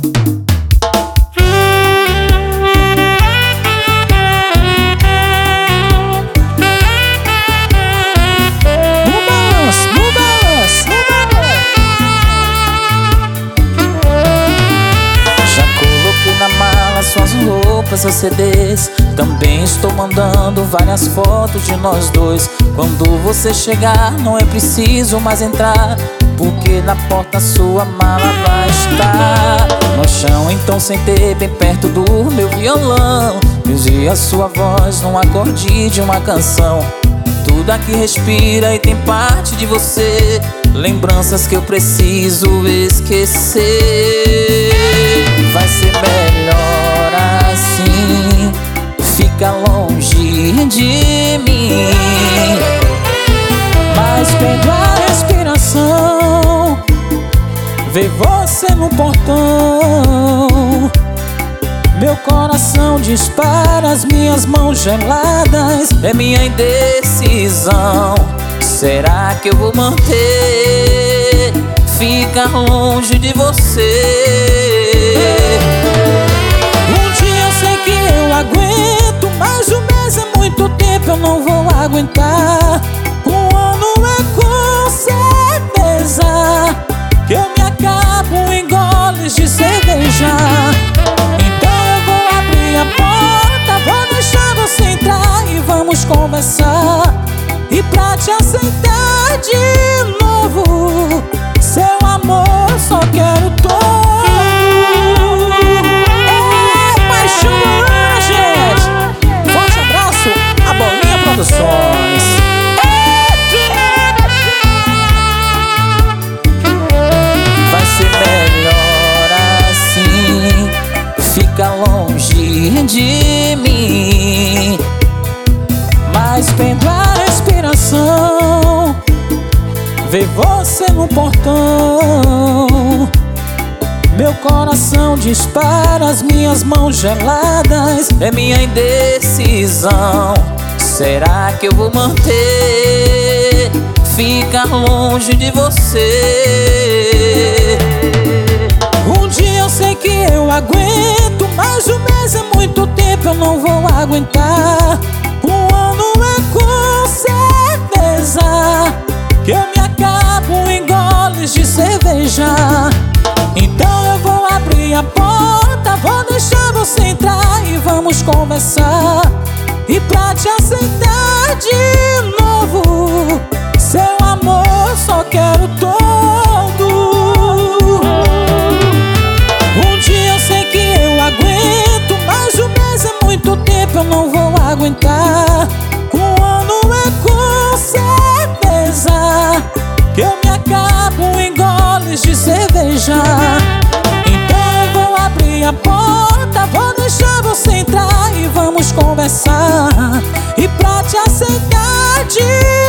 Suas roupas, seus CDs. Também estou mandando várias fotos de nós dois. Quando você chegar, não é preciso mais entrar, porque na porta sua mala vai estar. No chão, então sentei bem perto do meu violão. Ouvi a sua voz num acorde de uma canção. Tudo aqui respira e tem parte de você, lembranças que eu preciso esquecer. Vai ser melhor assim, fica longe de mim. Mas pego a respiração, ver você no portão. Meu coração dispara, as minhas mãos geladas. É minha indecisão, será que eu vou manter? Ficar longe de você. Um dia eu sei que eu aguento, mas um mês é muito tempo, eu não vou aguentar. Um ano é com certeza que eu me acabo em goles de cerveja. Então eu vou abrir a porta, vou deixar você entrar e vamos conversar. E pra te aceitar de novo, seu amor só quero todo. É paixão, gente. Forte abraço, a Bolinha Produções. Vai ser melhor assim, fica longe de mim. Mas prendo a respiração, ver você no portão. Meu coração dispara, as minhas mãos geladas. É minha indecisão, será que eu vou manter? Ficar longe de você. Um dia eu sei que eu aguento, mas um mês é muito tempo, eu não vou aguentar. Um ano é com certeza que eu me acabo em goles de cerveja. Então eu vou abrir a porta, vou deixar você entrar e vamos conversar. E pra te aceitar de novo, seu amor só quero todo. Um dia eu sei que eu aguento, mas um mês é muito tempo, eu não vou aguentar. Um ano é com certeza que eu me acabo em goles de cerveja. Então eu vou abrir a porta, vou deixar você entrar e vamos conversar. E pra te aceitar de